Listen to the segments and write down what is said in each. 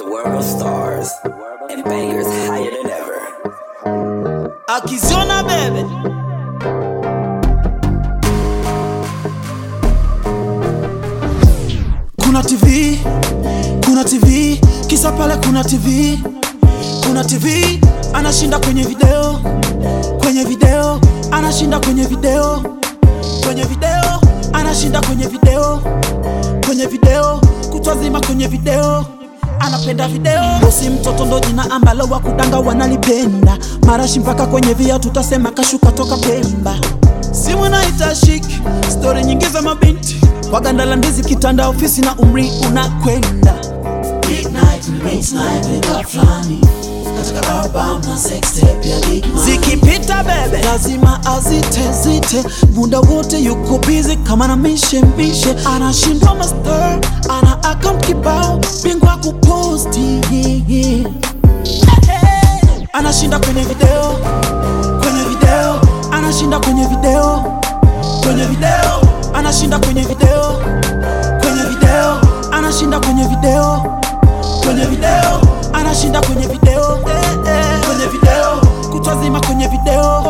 world of stars and bangers higher than ever. Akiziona bebe Kuna TV, kisa pale kuna TV, anashinda kwenye video, anashinda kwenye video, anashinda kwenye video, kutwazima kwenye video, anapenda video. Bosi mtoto ndo jina ambalo wakudanga wanalipenda, marashi mpaka kwenye via tutasema kashuka toka Pemba. Simu naita chic, story nyingi za mabinti, waganda la ndizi kitanda ofisi na umri unakwenda. Big night, big flani, katika album na sex tape ya Big Man. Zikipita bebe, lazima azite, muda wote yuko busy kama na mishe. Anashindwa master, ana account kibao, bingwa kuposti, Anashinda kwenye video, anashinda kwenye video, anashinda kwenye video, anashinda kwenye video, anashinda kwenye video, kutwazima kwenye video.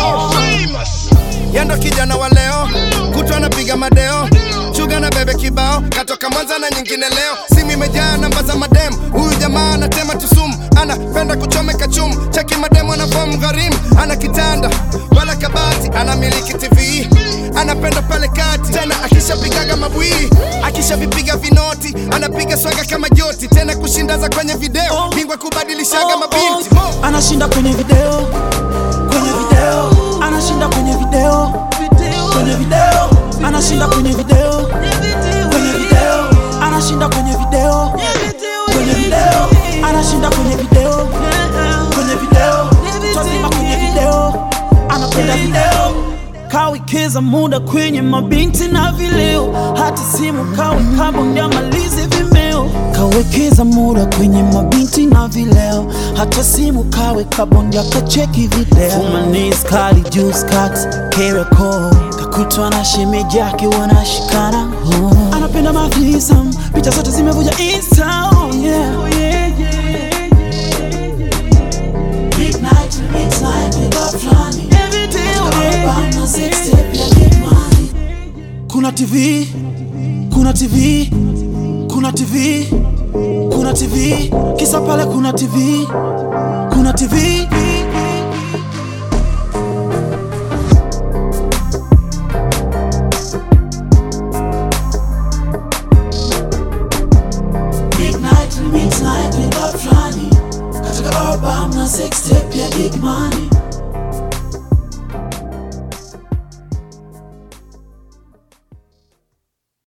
Yendo kijana wa leo, kutwa anapiga madeo, chuga na bebe kibao, katoka Mwanza na nyingine leo. Simu imejaa namba za madem, huyu jamaa anatema tusumu, anapenda kuchomeka chumu, cheki madem anafamu gharimu. Ana kitanda, wala kabati, anamiliki TV, anapenda pale kati, tena akishapigaga mabwii, akishavipiga vinoti, anapiga swaga kama joti, tena kushindaza kwenye video, bingwa kubadilishaga mabinti. Anashinda kwenye video, anashinda kwenye video, anashinda kwenye video, anashinda kwenye video, anashinda kwenye video, tazima kwenye video, anapenda video. Kawekeza muda kwenye mabinti na vileo, hata simu kabondia malize vimeo. Kawekeza muda kwenye mabinti na vileo, hata simu kabondia kacheki video. Fumanis, kali, juice, cuts, kereko, kakutwa na shemeji yake wanashikana. Anapenda mafisam, picha zote zimevuja Insta, Big night, big flani, Kuna TV, kisa pale kuna TV. Big night, big flani, katika album na sex tape ya Big Money.